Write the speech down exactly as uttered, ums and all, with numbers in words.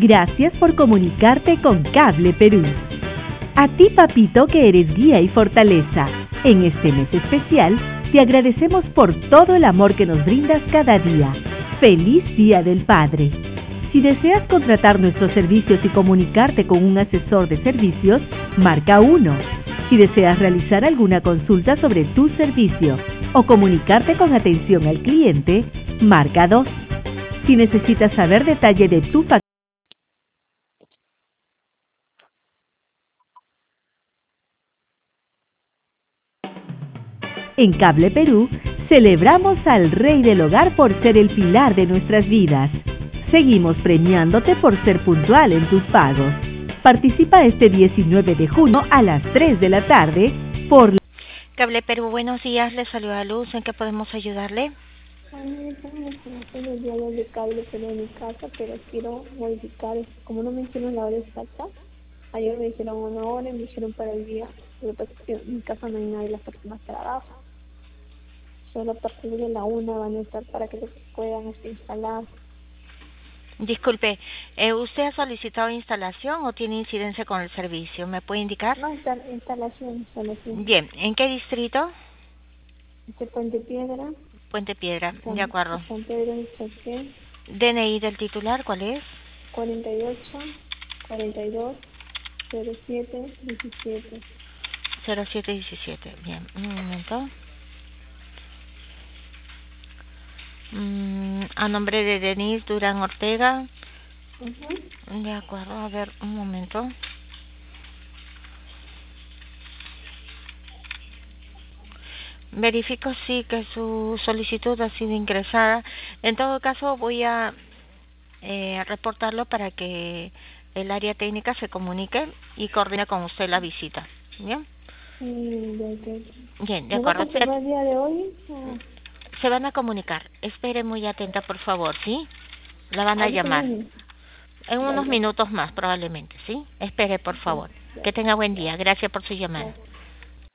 Gracias por comunicarte con Cable Perú. A ti, papito, que eres guía y fortaleza. En este mes especial, te agradecemos por todo el amor que nos brindas cada día. ¡Feliz Día del Padre! Si deseas contratar nuestros servicios y comunicarte con un asesor de servicios, marca uno. Si deseas realizar alguna consulta sobre tu servicio o comunicarte con atención al cliente, marca dos. Si necesitas saber detalle de tu factura, en Cable Perú, celebramos al Rey del Hogar por ser el pilar de nuestras vidas. Seguimos premiándote por ser puntual en tus pagos. Participa este diecinueve de junio a las tres de la tarde por la... Cable Perú, buenos días, le saluda Luz, ¿en qué podemos ayudarle? Ay, tengo los diarios de Cable Perú en mi casa, pero quiero modificar, como no me hicieron la hora exacta, ayer me dijeron una hora y me dijeron para el día, lo que pasa es que en mi casa no hay nadie, las personas trabajan. Solo a partir de la una van a estar para que puedan este, instalar. Disculpe, eh, ¿usted ha solicitado instalación o tiene incidencia con el servicio? ¿Me puede indicar? No, instal instalación, instalación. Bien, ¿en qué distrito? Este Puente Piedra. Puente Piedra, San, de acuerdo. San Pedro de Choque. D N I del titular, ¿cuál es? cuarenta y ocho, cuarenta y dos, cero siete, diecisiete. cero siete diecisiete, bien, un momento. Mm, a nombre de Denise Durán Ortega. Uh-huh. De acuerdo, a ver, un momento. Verifico sí que su solicitud ha sido ingresada. En todo caso voy a eh, reportarlo para que el área técnica se comunique y coordine con usted la visita. ¿Bien? Sí, de, de. Bien, de ¿Me va a acuerdo. confirmar el día de hoy? ¿O? Se van a comunicar. Espere muy atenta, por favor, ¿sí? La van a llamar. En unos minutos más, probablemente, ¿sí? Espere, por favor. Que tenga buen día. Gracias por su llamada.